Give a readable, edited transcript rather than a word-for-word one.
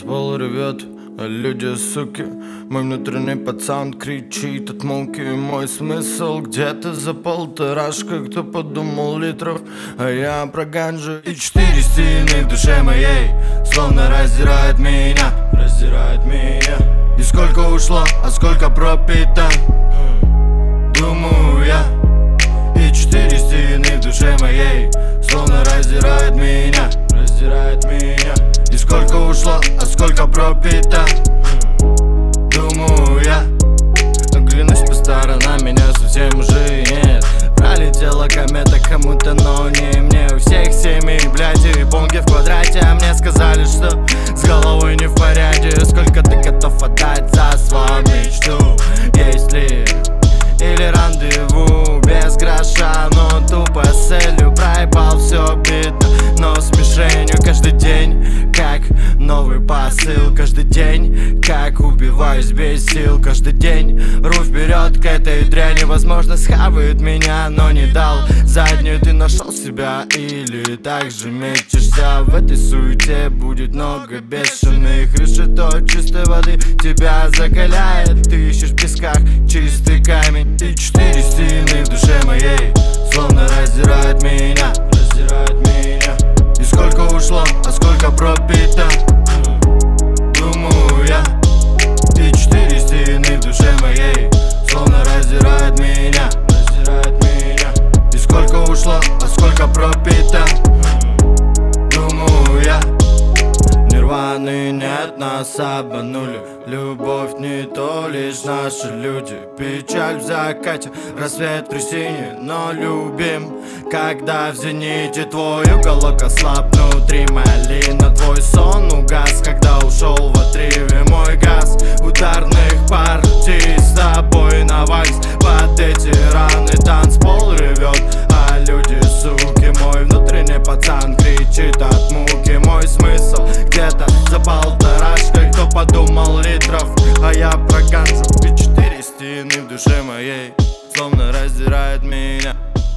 Танцпол ревет, а люди суки. Мой внутренний пацан кричит от муки. Мой смысл где-то за полторашка. Кто подумал литров, а я про ганджу. И 4 стены в душе моей словно раздирает меня. Раздирает меня. И сколько ушло, а сколько пропито, думаю я. И 4 стены в душе моей словно раздирает меня. Раздирает меня. И сколько ушло, а сколько пропито, думаю я. Оглянусь по сторонам, меня совсем уже нет. Пролетела комета кому-то, но не мне. У всех семей, блядь, и бонги в квадрате. А мне сказали, что с головой не в порядке. Сколько ты готов отдать за свою мечту? Есть ли или рандеву без гроша, но тупо с целью проебал, все бедно, но с мишенью. Каждый день как новый посыл, каждый день как убиваюсь без сил. Каждый день ру вперед к этой дряни. Возможно, схавает меня, но не дал заднюю. Ты нашел себя или так же мечешься? В этой суете будет много бешеных. Решето чистой воды тебя закаляет. Ты ищешь в песках чистый камень. И 4 стены в душе моей словно раздирает меня. Раздирает меня. И сколько ушло, а сколько пропито, думаю я. И 4 стены в душе моей словно раздирает меня. Раздирает меня. И сколько ушло, а сколько пропито, думаю я. Нирваны нет, нас обманули. Любовь не то, лишь наши люди. Печаль в закате, рассвет в трясине. Но любим, когда в зените. Твой уголок ослаб внутри, малина. Твой сон угас, когда ушел в отрыве мой газ. Ударных партий с тобой на вальс. Под эти раны танцпол ревет, а люди суки. Мой внутренний пацан кричит от муки. Мой смысл где-то за полторашкой. Кто подумал литров, а я про ганджу. И 4 стены в душе моей словно раздирает меня.